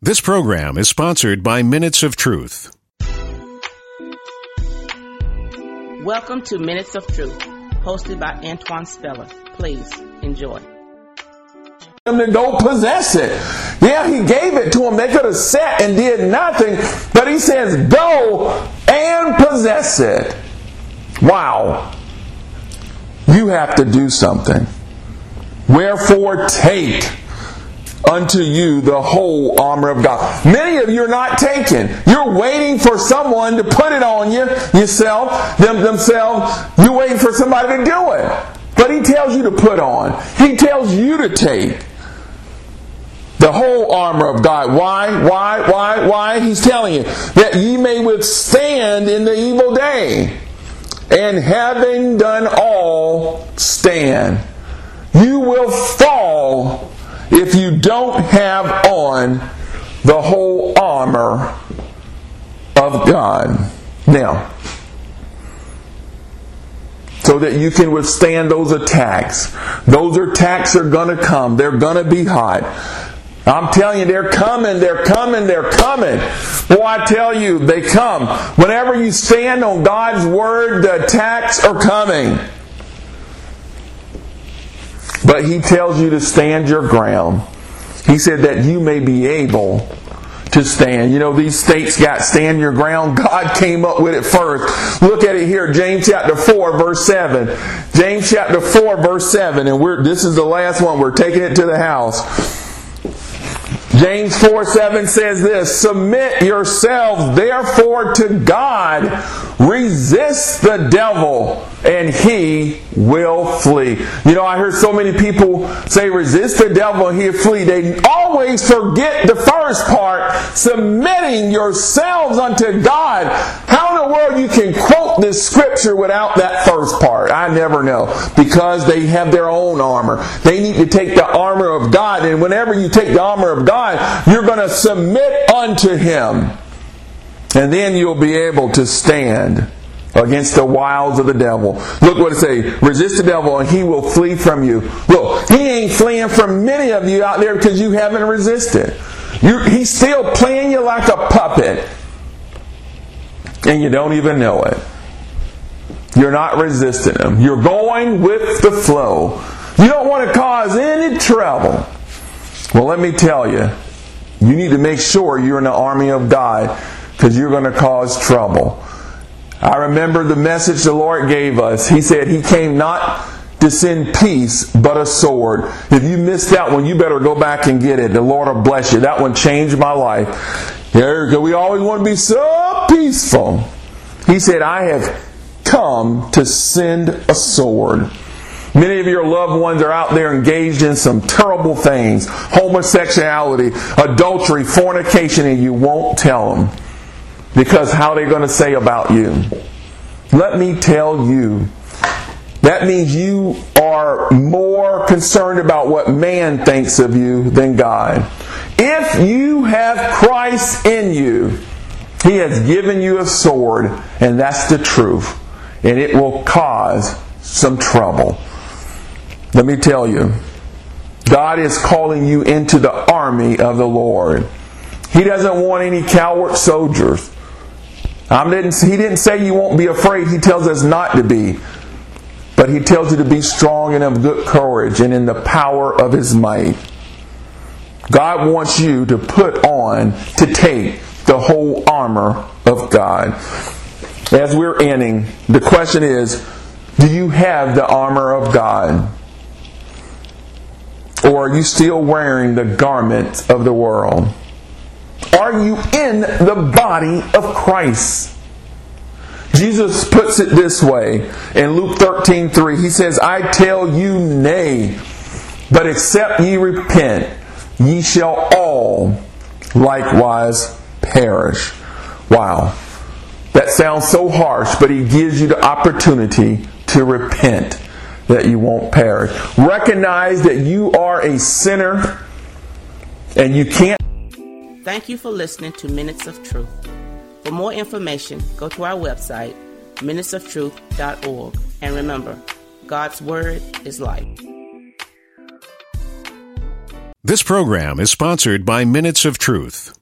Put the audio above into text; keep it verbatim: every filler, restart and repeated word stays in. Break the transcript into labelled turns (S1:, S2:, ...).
S1: This program is sponsored by Minutes of Truth.
S2: Welcome to Minutes of Truth, hosted by Antoine Speller. Please enjoy.
S3: Him to go possess it. Yeah, he gave it to them. They could have sat and did nothing, but he says, go and possess it. Wow. You have to do something. Wherefore take unto you the whole armor of God. Many of you are not taking. You're waiting for someone to put it on you, yourself, them, themselves. You're waiting for somebody to do it. But he tells you to put on. He tells you to take the whole armor of God. Why? Why? Why? Why? He's telling you that ye may withstand in the evil day. And having done all, stand. You will fall if you don't have on the whole armor of God. Now, so that you can withstand those attacks. Those attacks are going to come. They're going to be hot. I'm telling you, they're coming, they're coming, they're coming. Well, I tell you, they come. Whenever you stand on God's Word, the attacks are coming. But He tells you to stand your ground. He said that you may be able to stand. You know, these states got stand your ground. God came up with it first. Look at it here, James chapter four, verse seven. James chapter four, verse seven. And we're this is the last one. We're taking it to the house. James four seven says this, submit yourselves therefore to God, resist the devil, and he will flee. You know, I heard so many people say resist the devil and he'll flee. They always forget the first part, submitting yourselves unto God. How in the world you can quote this scripture without that first part? I never know. Because they have their own armor. They need to take the armor of God, and whenever you take the armor of God, you're going to submit unto Him. And then you'll be able to stand against the wiles of the devil. Look what it says. Resist the devil and he will flee from you. Look, he ain't fleeing from many of you out there because you haven't resisted. You, he's still playing you like a puppet. And you don't even know it. You're not resisting him. You're going with the flow. You don't want to cause any trouble. Well, let me tell you, you need to make sure you're in the army of God, because you're going to cause trouble. I remember the message the Lord gave us. He said He came not to send peace, but a sword. If you missed that one, you better go back and get it. The Lord will bless you. That one changed my life. Yeah, we always want to be so peaceful. He said, I have come to send a sword. Many of your loved ones are out there engaged in some terrible things. Homosexuality, adultery, fornication, and you won't tell them. Because how are they going to say about you? Let me tell you, that means you are more concerned about what man thinks of you than God. If you have Christ in you, He has given you a sword, and that's the truth. And it will cause some trouble. Let me tell you, God is calling you into the army of the Lord. He doesn't want any coward soldiers. I didn't, he didn't say you won't be afraid. He tells us not to be. But He tells you to be strong and of good courage and in the power of His might. God wants you to put on, to take the whole armor of God. As we're ending, the question is, do you have the armor of God? Or are you still wearing the garment of the world? Are you in the body of Christ? Jesus puts it this way in Luke thirteen three. He says, I tell you nay, but except ye repent, ye shall all likewise perish. Wow. That sounds so harsh, but He gives you the opportunity to repent, that you won't perish. Recognize that you are a sinner and you can't.
S2: Thank you for listening to Minutes of Truth. For more information, go to our website, minutes of truth dot org. And remember, God's Word is life.
S1: This program is sponsored by Minutes of Truth.